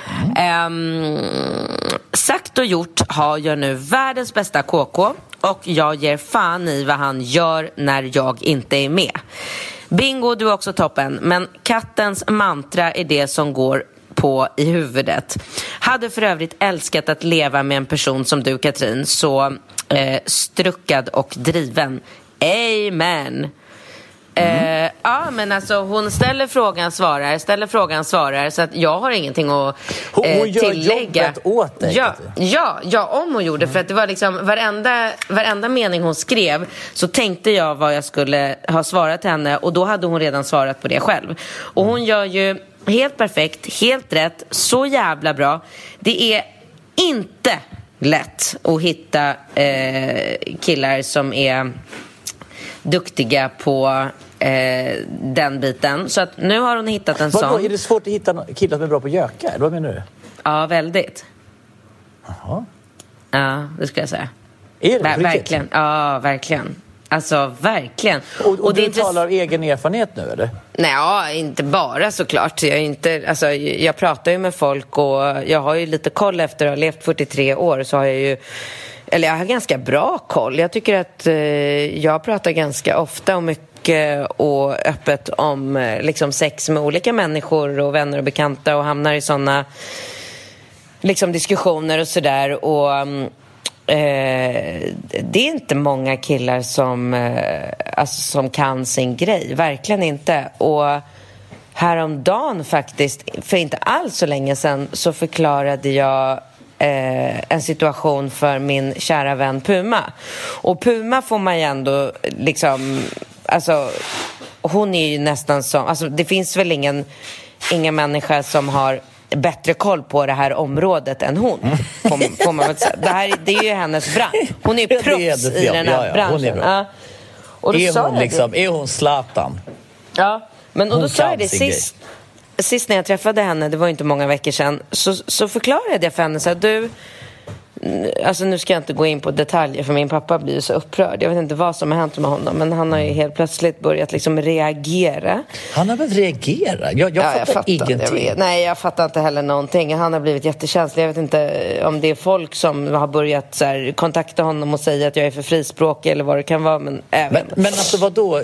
Sagt och gjort har jag nu världens bästa KK. Och jag ger fan i vad han gör när jag inte är med. Bingo, du är också toppen. Men kattens mantra är det som går på i huvudet. Hade för övrigt älskat att leva med en person som du, Katrin. Så struckad och driven. Amen. Ja, men alltså hon ställer frågan, svarar. Så att jag har ingenting att hon gör tillägga. Jobbet åt dig. Ja, om hon gjorde. För att det var liksom varenda mening hon skrev, så tänkte jag vad jag skulle ha svarat till henne. Och då hade hon redan svarat på det själv. Och hon gör ju helt perfekt, helt rätt, så jävla bra. Det är inte lätt att hitta killar som är duktiga på den biten. Så att nu har hon hittat en sån. Är det svårt att hitta killar som är bra på gökar? Vad menar du? Ja, väldigt. Jaha. Ja, det ska jag säga. Är det verkligen? Ja, verkligen. Alltså, verkligen. Och du talar av egen erfarenhet nu, eller? Nej, inte bara såklart. Jag pratar ju med folk och jag har ju lite koll efter att ha levt 43 år, så har jag har ganska bra koll. Jag tycker att jag pratar ganska ofta och mycket och öppet om liksom sex med olika människor och vänner och bekanta, och hamnar i såna liksom diskussioner och sådär. Och det är inte många killar som kan sin grej. Verkligen inte. Och häromdagen faktiskt, för inte alls så länge sedan, så förklarade jag en situation för min kära vän Puma. Och Puma får man ju ändå liksom, alltså, hon är ju nästan som, alltså det finns väl ingen människa som har bättre koll på det här området än hon. Får man väl säga. Det är ju hennes bransch. Hon är ju proffs i den här branschen. Hon är bra. Ja. Och är hon Zlatan? Ja, men och då sa jag det sist när jag träffade henne, det var inte många veckor sedan, så förklarade jag för henne så att alltså nu ska jag inte gå in på detaljer, för min pappa blir ju så upprörd. Jag vet inte vad som har hänt med honom, men han har ju helt plötsligt börjat liksom reagera. Han har börjat reagera? Jag fattar ingenting. Nej, jag fattar inte heller någonting. Han har blivit jättekänslig. Jag vet inte om det är folk som har börjat så här, kontakta honom och säga att jag är för frispråkig eller vad det kan vara. Men alltså vadå?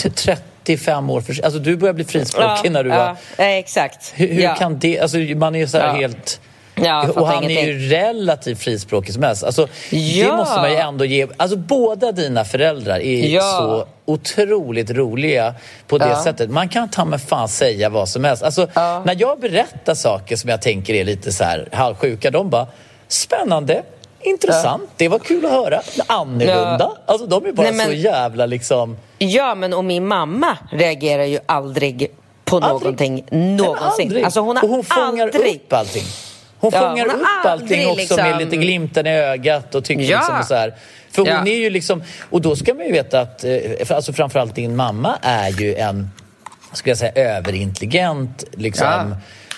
35 år för... Alltså du börjar bli frispråkig när du var... exakt. Hur kan det... Alltså man är ju så här helt... och han är ju relativt frispråkig som helst. Alltså, det måste man ju ändå ge. Alltså båda dina föräldrar är så otroligt roliga på det sättet. Man kan ta med fan säga vad som helst. Alltså, när jag berättar saker som jag tänker är lite så här halvsjuka, de bara, spännande, intressant, det var kul att höra, annorlunda. Alltså de är bara så jävla liksom... Ja, men och min mamma reagerar ju aldrig på någonting någonsin. Alltså hon fångar upp allting. Hon fångar upp allting också liksom... med lite glimten i ögat och tycker liksom så här. För hon är ju liksom, och då ska man ju veta att alltså framförallt din mamma är ju en, ska jag säga, överintelligent liksom,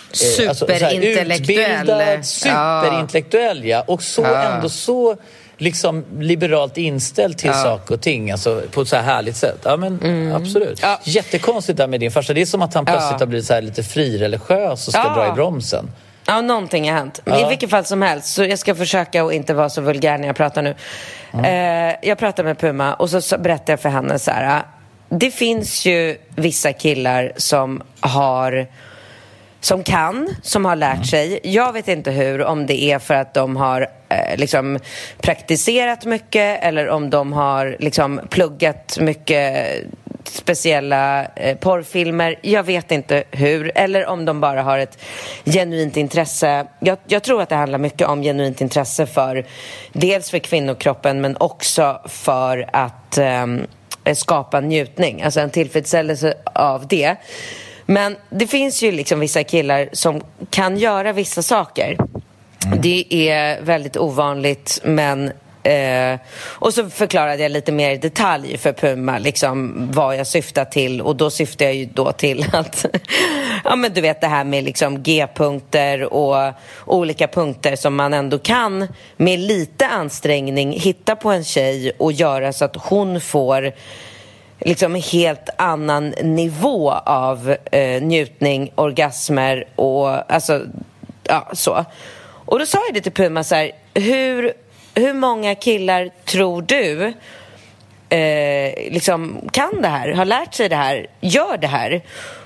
superintellektuell, superintellektuell, och så ändå så liksom liberalt inställd till saker och ting, alltså på ett så här härligt sätt. Ja, men absolut. Jättekonstigt där med din farsa. Det är som att han plötsligt har blivit så här lite frireligiös och ska dra i bromsen. Ja, någonting har hänt. I vilket fall som helst. Så jag ska försöka att inte vara så vulgär när jag pratar nu. Jag pratar med Puma och så berättar jag för henne så här. Det finns ju vissa killar som har lärt sig. Jag vet inte hur, om det är för att de har liksom praktiserat mycket, eller om de har liksom pluggat mycket speciella porrfilmer. Jag vet inte hur, eller om de bara har ett genuint intresse. Jag tror att det handlar mycket om genuint intresse för dels för kvinnokroppen, men också för att skapa njutning, alltså en tillfredsställelse av det. Men det finns ju liksom vissa killar som kan göra vissa saker. Det är väldigt ovanligt, men och så förklarade jag lite mer i detalj för Puma liksom vad jag syftar till, och då syftar jag ju då till att ja, men du vet det här med liksom G-punkter och olika punkter som man ändå kan med lite ansträngning hitta på en tjej och göra så att hon får liksom en helt annan nivå av njutning, orgasmer och alltså så. Och då sa jag det till Puma så här, hur många killar tror du liksom kan det här, har lärt sig det här, gör det här?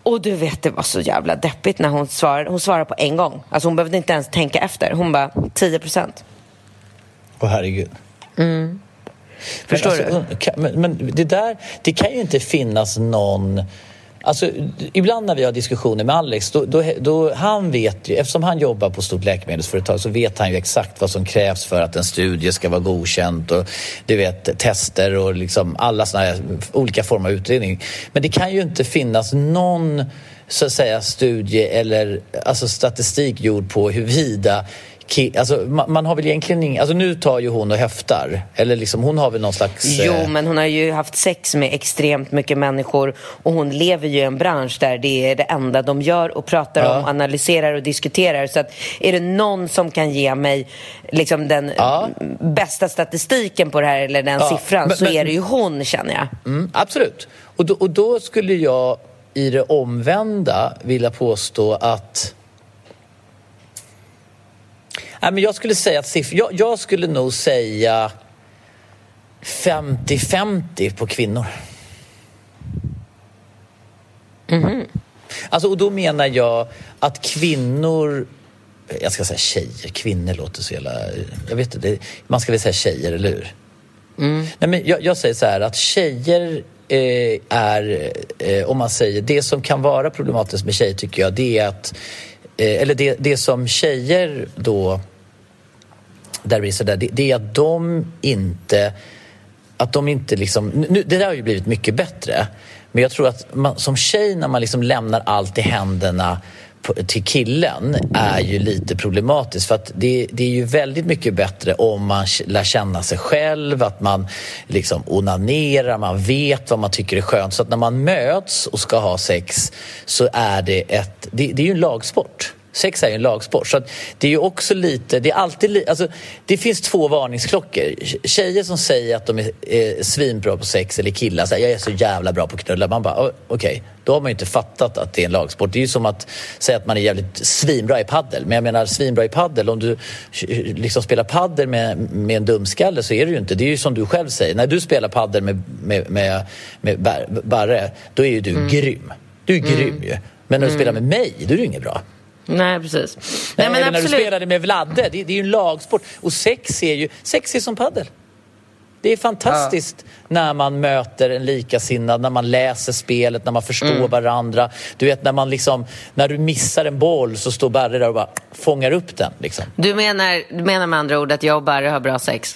Och du vet, det var så jävla deppigt när hon svarade på en gång. Alltså hon behövde inte ens tänka efter. Hon bara 10%. Åh herregud. Förstår alltså, du? Men det kan ju inte finnas någon... Alltså, ibland när vi har diskussioner med Alex, då han vet ju, eftersom han jobbar på stort läkemedelsföretag, så vet han ju exakt vad som krävs för att en studie ska vara godkänd, och du vet, tester och liksom alla såna här olika former av utredning. Men det kan ju inte finnas någon, så att säga, studie eller alltså statistik gjord på huruvida alltså, man har väl egentligen alltså nu tar ju hon och höftar, eller liksom hon har väl någon slags... Jo, men hon har ju haft sex med extremt mycket människor, och hon lever ju i en bransch där det är det enda de gör och pratar om, analyserar och diskuterar. Så att är det någon som kan ge mig liksom den bästa statistiken på det här, eller den siffran, så är det ju hon, känner jag. Absolut. Och då skulle jag i det omvända vilja påstå att... Nej, men jag skulle säga att jag skulle nog säga 50-50 på kvinnor. Alltså, och då menar jag att kvinnor, jag ska säga tjejer, kvinnor låter så jävla, jag vet inte, man ska väl säga tjejer, eller hur? Nej, men jag säger så här att tjejer är, om man säger, det som kan vara problematiskt med tjejer, tycker jag, det är att eller det som tjejer då där blir så där, det är att de inte liksom, nu, det där har ju blivit mycket bättre, men jag tror att man, som tjej, när man liksom lämnar allt i händerna till killen, är ju lite problematiskt, för att det är ju väldigt mycket bättre om man lär känna sig själv, att man liksom onanerar, man vet vad man tycker är skönt, så att när man möts och ska ha sex, så är det är ju en lagsport. Sex är ju en lagsport, så att det är ju också lite, det är alltid alltså, det finns 2 varningsklockor. Tjejer som säger att de är svinbra på sex, eller killar säger jag är så jävla bra på knulla, man bara okej, då har man ju inte fattat att det är en lagsport. Det är ju som att säga att man är jävligt svinbra i paddel, men jag menar, svinbra i paddel, om du liksom spelar paddel med en dumskalle, så är det ju inte, det är ju som du själv säger, när du spelar paddel med Barre, då är ju du grym. Du är grym ju. Men när du spelar med mig, då är du inget bra. Nej, precis. Nej, men när du spelade med Vladde, det är ju en lagsport. Och sex är som paddel. Det är fantastiskt när man möter en likasinnad, när man läser spelet, när man förstår varandra. Du vet, när du missar en boll, så står Barre där och bara fångar upp den liksom. Du menar med andra ord att jag och Barre har bra sex?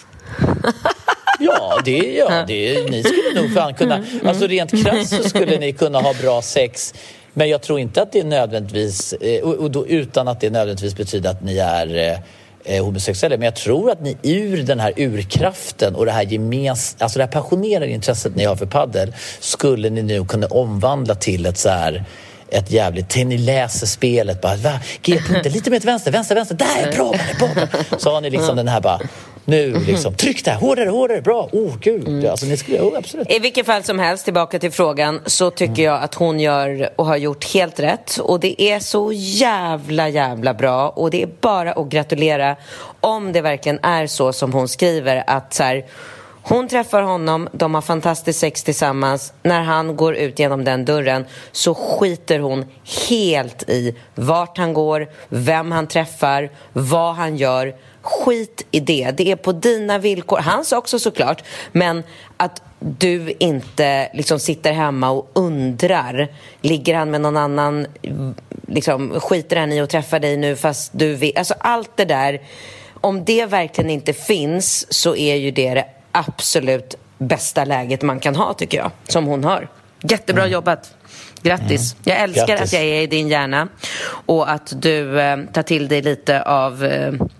Ja, ni skulle nog fan kunna, alltså rent krasst så skulle ni kunna ha bra sex. Men jag tror inte att det är nödvändigtvis, och då, utan att det nödvändigtvis betyder att ni är homosexuella. Men jag tror att ni ur den här urkraften och det här alltså det här passionerade intresset ni har för paddel, skulle ni nu kunna omvandla till ett så här, ett jävligt, till ni läser spelet bara, G-punkter, lite mer till vänster, där är bra. Så har ni liksom den här bara, nu liksom, tryck där, hårdare, bra, gud, alltså ni skulle, absolut. I vilket fall som helst, tillbaka till frågan, så tycker jag att hon gör och har gjort helt rätt, och det är så jävla bra, och det är bara att gratulera om det verkligen är så som hon skriver, att så här, hon träffar honom, de har fantastiskt sex tillsammans. När han går ut genom den dörren, så skiter hon helt i vart han går, vem han träffar, vad han gör. Skit i det. Det är på dina villkor. Hans också, såklart. Men att du inte liksom sitter hemma och undrar, ligger han med någon annan, liksom, skiter han i att träffa dig nu fast du vill. Alltså allt det där, om det verkligen inte finns, så är ju det absolut bästa läget man kan ha, tycker jag, som hon har. Jättebra jobbat. Grattis. Jag älskar att jag är i din hjärna, och att du tar till dig lite av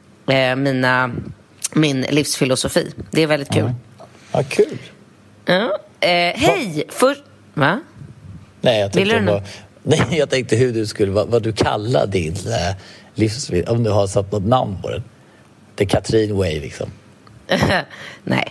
min livsfilosofi. Det är väldigt kul. Ja, kul. Ja. Hej. Va? Nej, jag tänkte hur du skulle, vad du kallar din livsfilosofi, om du har satt något namn på den. Det är Katrin Way liksom. Nej.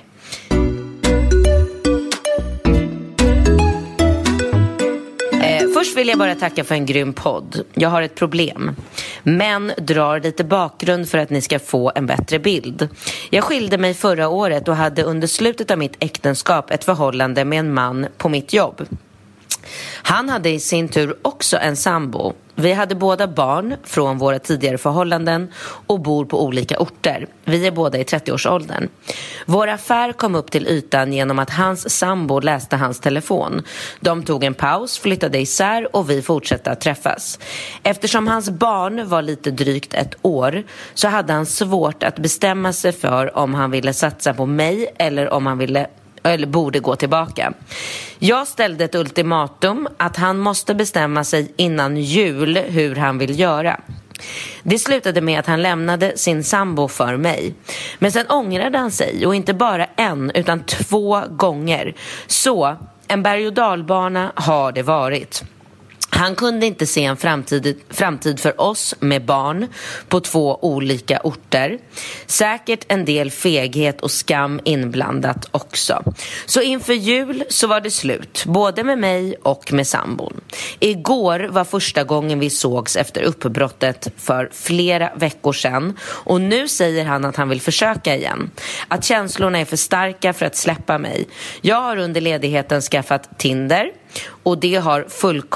Först vill jag bara tacka för en grym podd. Jag har ett problem, men drar lite bakgrund för att ni ska få en bättre bild. Jag skilde mig förra året och hade under slutet av mitt äktenskap ett förhållande med en man på mitt jobb. Han hade i sin tur också en sambo. Vi hade båda barn från våra tidigare förhållanden och bor på olika orter. Vi är båda i 30-årsåldern. Vår affär kom upp till ytan genom att hans sambo läste hans telefon. De tog en paus, flyttade isär och vi fortsatte att träffas. Eftersom hans barn var lite drygt 1 år så hade han svårt att bestämma sig för om han ville satsa på mig eller om han borde gå tillbaka. Jag ställde ett ultimatum att han måste bestämma sig innan jul hur han vill göra. Det slutade med att han lämnade sin sambo för mig. Men sen ångrade han sig, och inte bara 1 utan 2 gånger. Så en berg- och dalbana har det varit. Han kunde inte se en framtid för oss med barn på 2 olika orter. Säkert en del feghet och skam inblandat också. Så inför jul så var det slut, både med mig och med sambon. Igår var första gången vi sågs efter uppbrottet för flera veckor sedan. Och nu säger han att han vill försöka igen. Att känslorna är för starka för att släppa mig. Jag har under ledigheten skaffat Tinder. Och det har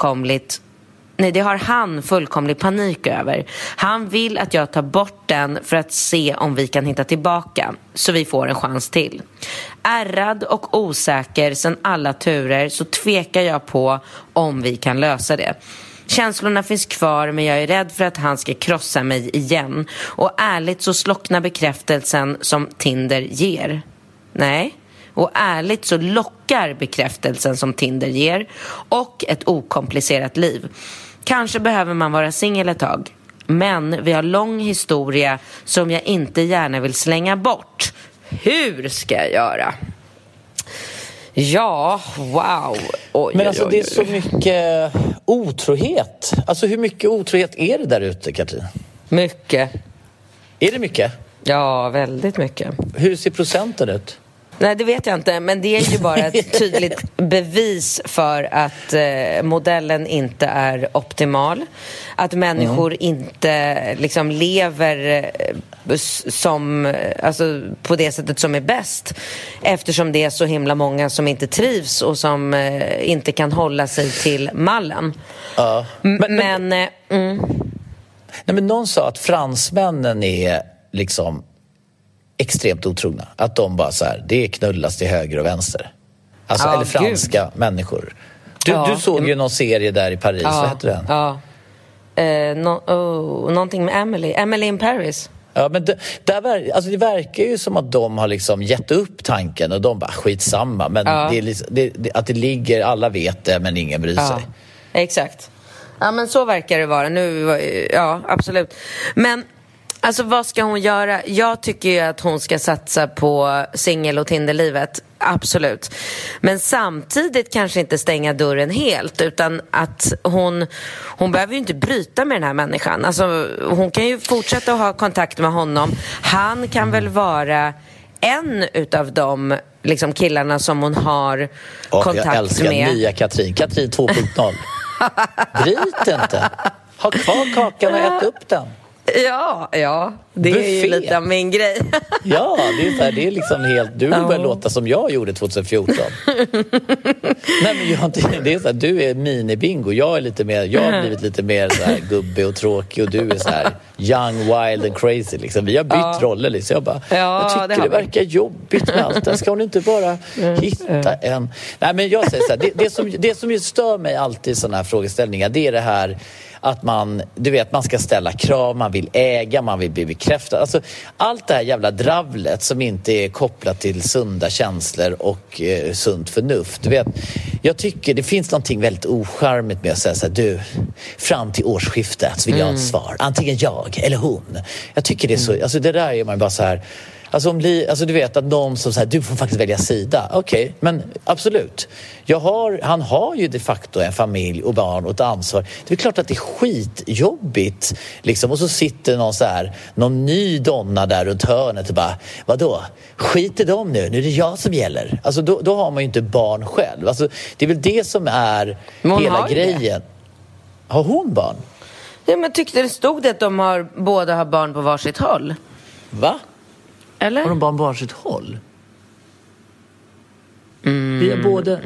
han fullkomlig panik över. Han vill att jag tar bort den för att se om vi kan hitta tillbaka, så vi får en chans till. Ärrad och osäker sedan alla turer så tvekar jag på om vi kan lösa det. Känslorna finns kvar, men jag är rädd för att han ska krossa mig igen. Och ärligt så slocknar bekräftelsen som Tinder ger. Nej. Och ärligt så lockar bekräftelsen som Tinder ger och ett okomplicerat liv. Kanske behöver man vara singel ett tag. Men vi har lång historia som jag inte gärna vill slänga bort. Hur ska jag göra? Ja, wow. Oj, men alltså det är så mycket otrohet. Alltså hur mycket otrohet är det där ute, Katrin? Mycket. Är det mycket? Ja, väldigt mycket. Hur ser procenten ut? Nej, det vet jag inte, men det är ju bara ett tydligt bevis för att modellen inte är optimal. Att människor inte liksom lever som, alltså, på det sättet som är bäst. Eftersom det är så himla många som inte trivs och som inte kan hålla sig till mallen. Ja. Men någon sa att fransmännen är liksom extremt otrogna. Att de bara så här, det är knullas till höger och vänster. Alltså, eller franska människor. Du såg ju någon serie där i Paris, vad hette den? Ja. Någonting med Emily in Paris. Ja, men det verkar ju som att de har liksom gett upp tanken och de bara skitsamma. Men det är liksom, att det ligger, alla vet det, men ingen bryr sig. Exakt. Ja, men så verkar det vara. Ja, absolut. Men alltså, vad ska hon göra? Jag tycker ju att hon ska satsa på singel- och Tinderlivet. Absolut. Men samtidigt kanske inte stänga dörren helt, utan att hon behöver ju inte bryta med den här människan. Alltså, hon kan ju fortsätta att ha kontakt med honom. Han kan väl vara en utav de liksom killarna som hon har kontakt med. Jag älskar nya Katrin 2.0. Bryt inte. Ha kvar kakan och ät upp den. Ja, det är ju lite av min grej. Ja, det är liksom helt... Du börjar låta som jag gjorde 2014. Nej, men det är så här, du är mini-bingo. Jag har blivit lite mer så här gubbig och tråkig, och du är så här young, wild and crazy. Liksom. Vi har bytt roller. Liksom. Jag tycker det verkar jobbigt med allt. Där ska hon inte bara hitta en... Nej, men jag säger så här, det som stör mig alltid i sådana här frågeställningar, det är det här att man ska ställa krav, man vill äga, man vill bli bekräftad. Alltså, allt det här jävla dravlet som inte är kopplat till sunda känslor och sunt förnuft. Jag tycker det finns någonting väldigt ocharmigt med att säga så här, fram till årsskiftet så vill jag ha ett svar. Antingen jag eller hon. Jag tycker det är så, alltså det där är man bara så här. Alltså du vet att någon som säger du får faktiskt välja sida. Okej, men absolut. Han har ju de facto en familj och barn och ett ansvar. Det är klart att det är skitjobbigt liksom. Och så sitter någon ny donna där runt hörnet och bara, vadå? Skiter de nu? Nu är det jag som gäller. Alltså då har man ju inte barn själv. Alltså, det är väl det som är hela grejen. Det. Har hon barn? Ja, men tyckte det stod det att de båda har barn på varsitt håll. Va? Eller? Har de barn på varsitt håll? Vi har både...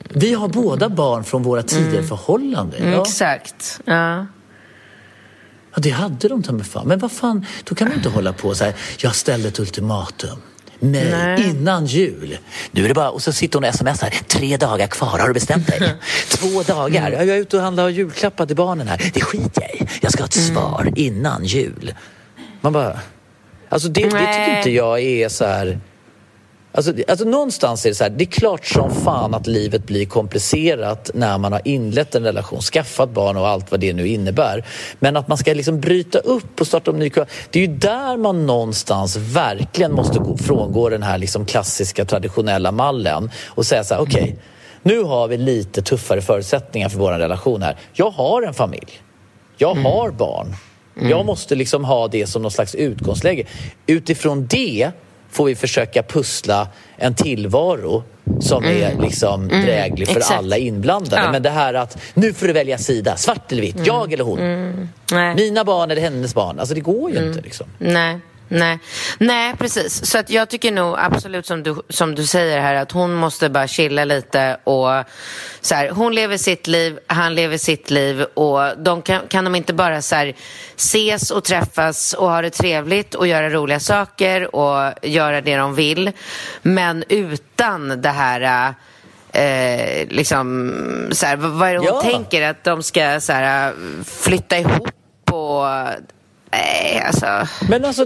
Vi har båda barn från våra tidigare förhållanden. Ja. Exakt, ja. Ja, det hade de ta med fan. Men vad fan, då kan man inte hålla på så här. Jag ställde ett ultimatum. Nej, innan jul. Nu är det bara, och så sitter hon och smsar. 3 dagar kvar, har du bestämt dig? 2 dagar. Jag är ute och handlar och julklappar till barnen här. Det skiter jag i. Jag ska ha ett svar innan jul. Man bara... Alltså det tycker inte jag är så här... Alltså någonstans är det så här, det är klart som fan att livet blir komplicerat när man har inlett en relation, skaffat barn och allt vad det nu innebär. Men att man ska liksom bryta upp och starta om ny, det är ju där man någonstans verkligen måste frångå den här liksom klassiska traditionella mallen och säga så här, okej, nu har vi lite tuffare förutsättningar för vår relation här. Jag har en familj. Jag har barn. Jag måste liksom ha det som någon slags utgångsläge. Utifrån det får vi försöka pussla en tillvaro som är liksom dräglig för alla inblandade. Ja. Men det här att nu får du välja sida, svart eller vitt, jag eller hon. Mina barn eller hennes barn. Alltså det går ju inte liksom. Nej, precis. Så att jag tycker nog absolut som du säger här att hon måste bara chilla lite och så här, hon lever sitt liv, han lever sitt liv och de kan de inte bara så här ses och träffas och ha det trevligt och göra roliga saker och göra det de vill, men utan det här liksom så här, vad är det hon tänker att de ska så här flytta ihop och alltså. Men alltså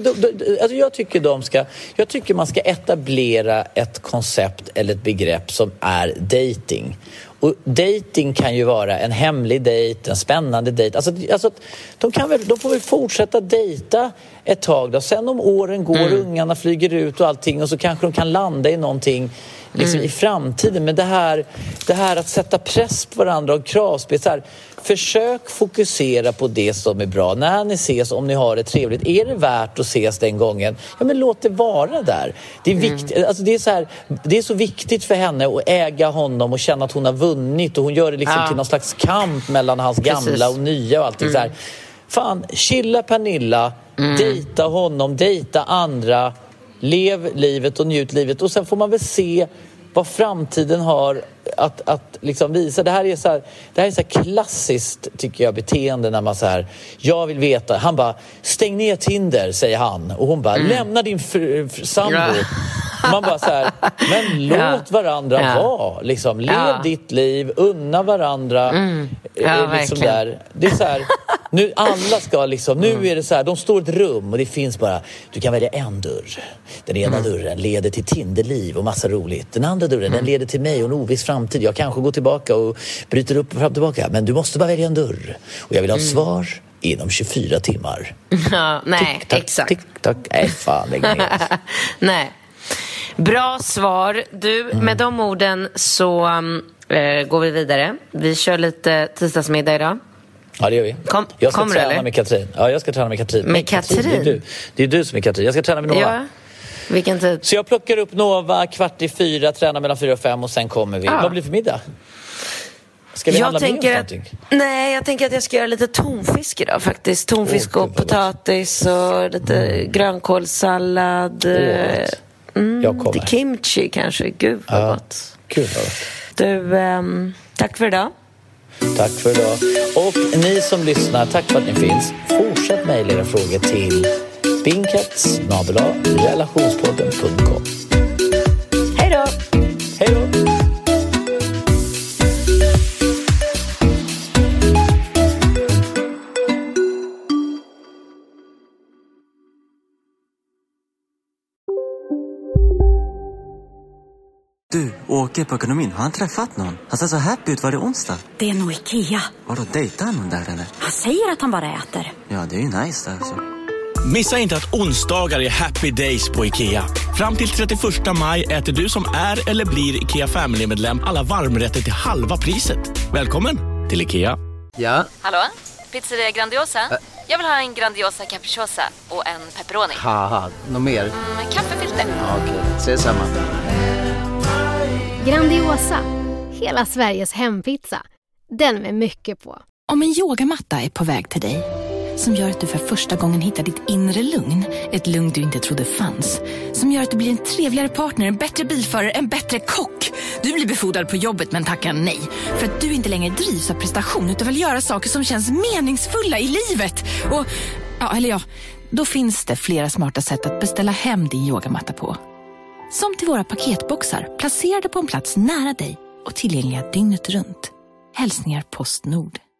jag tycker man ska etablera ett koncept eller ett begrepp som är dating. Och dating kan ju vara en hemlig dejt, en spännande dejt. Alltså de får väl fortsätta dejta ett tag då. Sen om åren går, ungarna flyger ut och allting och så kanske de kan landa i någonting liksom i framtiden. Men det här att sätta press på varandra och kravspel så här, försök fokusera på det som är bra. När ni ses, om ni har det trevligt, är det värt att ses den gången? Ja, men låt det vara där. Det är viktigt, alltså det är så här, det är så viktigt för henne att äga honom och känna att hon har vunnit och hon gör det liksom till någon slags kamp mellan hans gamla och nya och allting så här. Fan, chilla Pernilla, dejta honom, dejta andra, lev livet och njut livet och sen får man väl se vad framtiden har att liksom visa. Det här är så här klassiskt tycker jag beteende när man så här, jag vill veta, han bara stäng ner Tinder säger han och hon bara lämna din sambo. Man bara så här, men låt varandra vara liksom, lev ditt liv, unna varandra liksom där. Det är så här, nu alla ska liksom, nu är det så här, de står i ett rum och det finns bara, du kan välja en dörr. Den ena dörren leder till Tinderliv och massa roligt. Den andra dörren den leder till mig och en oviss framtid. Jag kanske går tillbaka och bryter upp och fram tillbaka, men du måste bara välja en dörr. Och jag vill ha svar inom 24 timmar. Ja, nej, tick-tack, exakt. Tick-tack, nej fan, lägg ner. Nej. Bra svar. Du, med de orden så går vi vidare. Vi kör lite tisdagsmiddag idag. Ja, det gör vi. Jag ska träna med Katrin. Ja, jag ska träna med Katrin. Med Katrin? Det är du som är Katrin. Jag ska träna med Nova. Ja. Vilken tid? Så jag plockar upp Nova 4:15, tränar mellan 4 och 5 och sen kommer vi. Vad blir det för middag? Ska vi handla med någonting? Nej, jag tänker att jag ska göra lite tonfisk idag faktiskt. Tonfisk och potatis och lite grönkålssallad. Lite kimchi kanske. Gud vad gott. Kul vad gott. Du, tack för idag. Tack för idag. Och ni som lyssnar, tack för att ni finns. Fortsätt mejla era frågor till binkett@relationspodden.com. Hej då! Hej då! Du, Åke på ekonomin, har han träffat någon? Han ser så happy ut, var det onsdag? Det är nog Ikea. Vadå, dejtar han någon där eller? Han säger att han bara äter. Ja, det är ju nice där alltså. Missa inte att onsdagar är happy days på Ikea. Fram till 31 maj äter du som är eller blir Ikea Family-medlem alla varmrätter till halva priset. Välkommen till Ikea. Ja? Hallå? Pizzeria Grandiosa? Jag vill ha en Grandiosa capriciosa och en pepperoni. Haha, något mer? Kaffefilter. Ja, okej, ses samma. Grandiosa, hela Sveriges hempizza. Den med mycket på. Om en yogamatta är på väg till dig, som gör att du för första gången hittar ditt inre lugn, ett lugn du inte trodde fanns, som gör att du blir en trevligare partner, en bättre bilförare, en bättre kock. Du blir befordrad på jobbet men tackar nej. För att du inte längre drivs av prestation utan vill göra saker som känns meningsfulla i livet. Och, då finns det flera smarta sätt att beställa hem din yogamatta på. Som till våra paketboxar, placerade på en plats nära dig och tillgängliga dygnet runt. Hälsningar Postnord.